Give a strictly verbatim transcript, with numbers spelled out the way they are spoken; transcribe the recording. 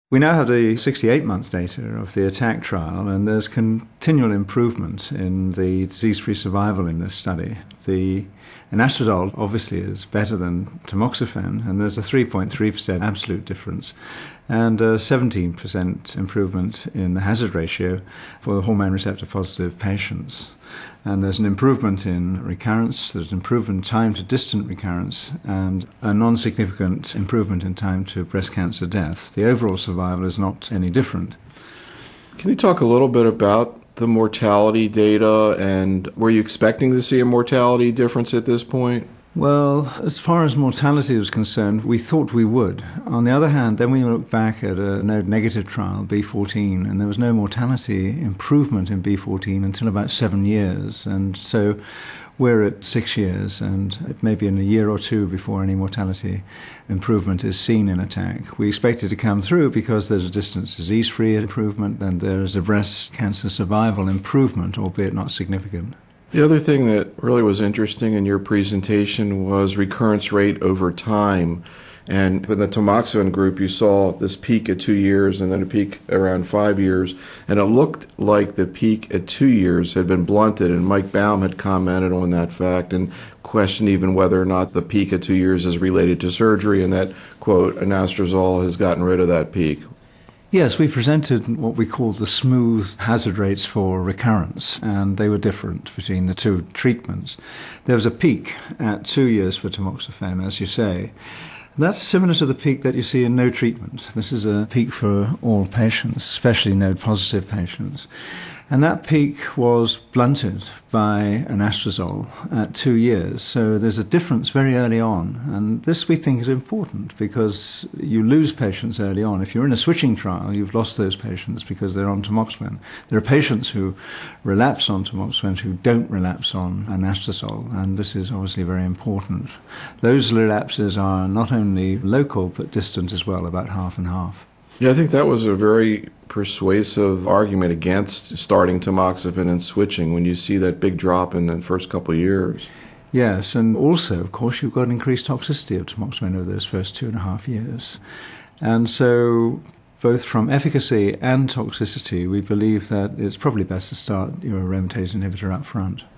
We now have the sixty-eight month data of the ATTACK trial, and there's continual improvement in the disease-free survival in this study. The anastrozole obviously is better than tamoxifen, and there's a three point three percent absolute difference and a seventeen percent improvement in the hazard ratio for the hormone receptor positive patients. And there's an improvement in recurrence, there's an improvement in time to distant recurrence, and a non-significant improvement in time to breast cancer death. The overall survival is not any different. Can you talk a little bit about the mortality data, and were you expecting to see a mortality difference at this point? Well, as far as mortality was concerned, we thought we would. On the other hand, then we looked back at a node-negative trial, B fourteen, and there was no mortality improvement in B fourteen until about seven years. And so we're at six years, and it may be in a year or two before any mortality improvement is seen in ATTACK. We expect it to come through because there's a distance disease-free improvement and there is a breast cancer survival improvement, albeit not significant. The other thing that really was interesting in your presentation was recurrence rate over time. And in the tamoxifen group, you saw this peak at two years and then a peak around five years. And it looked like the peak at two years had been blunted. And Mike Baum had commented on that fact and questioned even whether or not the peak at two years is related to surgery and that, quote, anastrozole has gotten rid of that peak. Yes, we presented what we called the smooth hazard rates for recurrence, and they were different between the two treatments. There was a peak at two years for tamoxifen, as you say. That's similar to the peak that you see in no treatment. This is a peak for all patients, especially node-positive patients. And that peak was blunted by anastrozole at two years. So there's a difference very early on. And this, we think, is important because you lose patients early on. If you're in a switching trial, you've lost those patients because they're on tamoxifen. There are patients who relapse on tamoxifen who don't relapse on anastrozole, and this is obviously very important. Those relapses are not only local but distant as well, about half and half. Yeah, I think that was a very persuasive argument against starting tamoxifen and switching when you see that big drop in the first couple of years. Yes, and also, of course, you've got increased toxicity of tamoxifen over those first two and a half years. And so, both from efficacy and toxicity, we believe that it's probably best to start your aromatase inhibitor up front.